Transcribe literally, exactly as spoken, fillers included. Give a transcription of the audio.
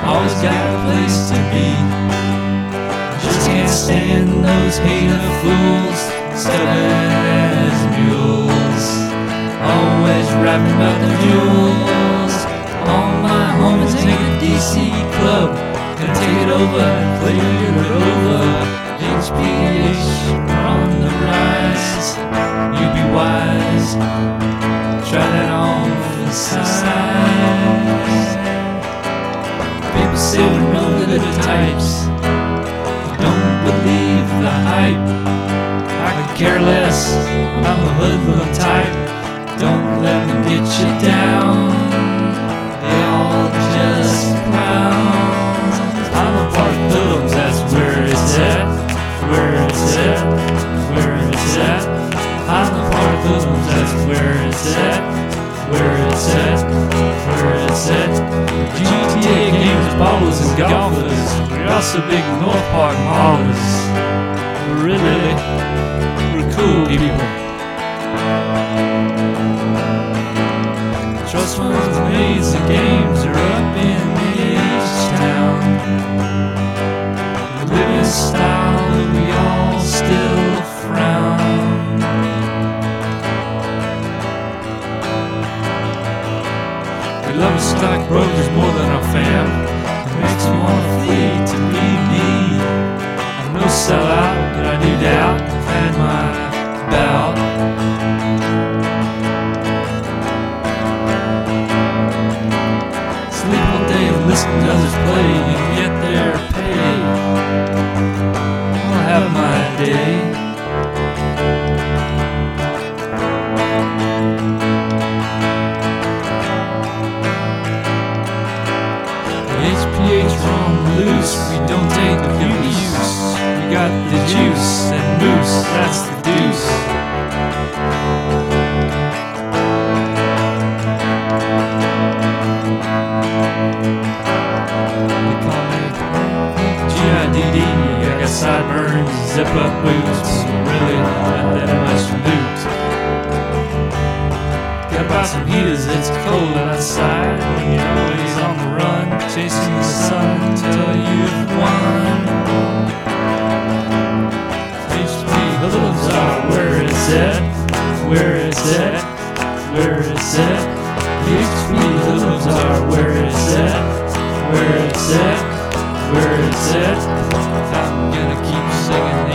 always got a place to be. Just can't stand those hater fools, stubborn as mules, always rapping about their jewels. All my homies hang a D C club, gonna take it over and play it over. H P H on the rise, you be wise, try that on for the size. People say we're no good types, don't believe the hype. I could care less, I'm a hoodlum type, don't let me get you down. They all just clowns. I'm a part of hoodlums, that's where it's at, where it's at, where it's at. I'm a part of hoodlums, that's where it's at, where it's at, where it's at. G T A games, ballers and golfers, we're also big North Park maulers. We're really, we're cool people. Trust funds, amazing games are up in H-Town. We live in style that we all still frown. We love our stockbrokers more than our fam. It makes me wanna flee to be me. I'm no sellout, but I do doubt I've had my bout. Sleep all day and listen to others play and get their pay. I'll have my day. H P H on loose, we don't take abuse. We got the juice and moose, that's the deuce. They call me G I D D, I got sideburns, zip up boots, really not that much loot. Gotta buy some heaters, it's cold outside, when you're always on the run, chasing the sun until you've won. H P hoodlums are where it's at, where it's at, where it's at. H P hoodlums are where it's at, where it's at, where it's at. I'm gonna keep singing.